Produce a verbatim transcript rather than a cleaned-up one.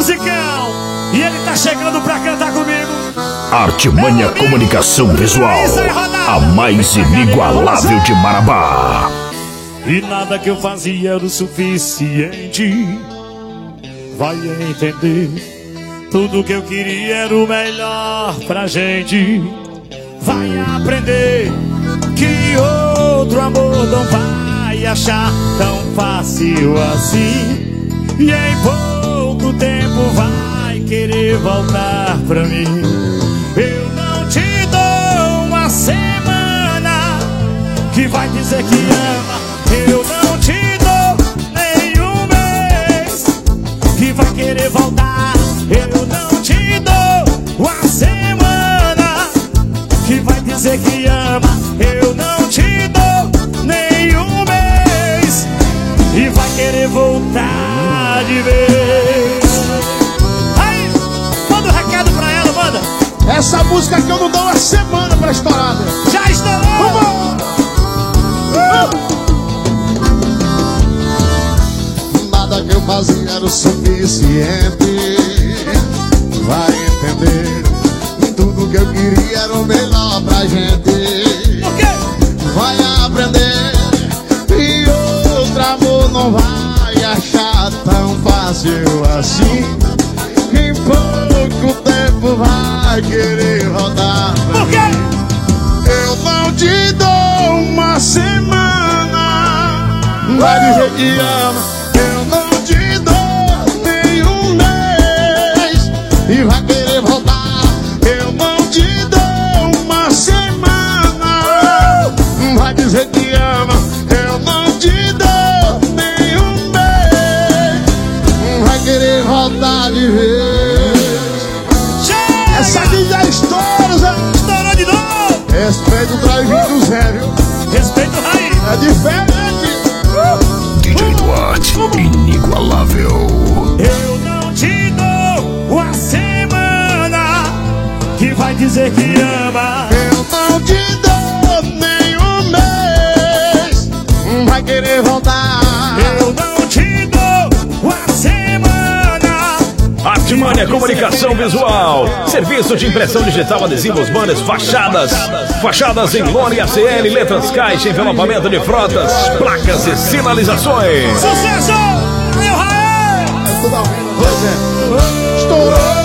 musicão. E ele tá chegando pra cantar comigo. Artimanha Comunicação Visual, a mais inigualável de Marabá. E nada que eu fazia era o suficiente. Vai entender. Tudo que eu queria era o melhor pra gente. Vai aprender que outro amor não vai achar tão fácil assim. E em pouco tempo vai querer voltar pra mim. Eu não te dou uma semana que vai dizer que ama. Eu não te dou nenhum mês que vai querer voltar. Eu não te dou uma semana que vai dizer que ama. Eu não te dou nenhum mês e vai querer voltar de vez. Aí, manda um recado pra ela, manda. Essa música que eu não dou uma semana pra estourar. Já estourou! Vamos! Nada que eu fazia era o suficiente. Vai entender. Tudo que eu queria era o melhor pra gente. Vai aprender. E outro amor não vai achar tão fácil assim. Em pouco tempo vai querer rodar. Por quê? Eu não te dou uma semana. Vai dizer que ama. Eu não te dou nenhum mês e vai querer voltar. Eu não te dou uma semana. Vai dizer que ama. Eu não te dou nenhum mês. Vai querer voltar de vez. Chega! Essa aqui já estoura, Zé. Estourou de novo! Respeito o drive do Zé, viu? Respeito o raiz. É diferente. D J Duarte, inigualável. Eu não te dou uma semana que vai dizer que ama. Eu não te dou nenhum mês. Vai querer voltar. Eu não te dou uma semana. Artimanha Comunicação Visual, serviço de impressão digital, adesivos, banners, fachadas, fachadas em lona e A C L, letras caixa, envelopamento de frotas, placas e sinalizações. Sucesso! Meu rei! Estourou.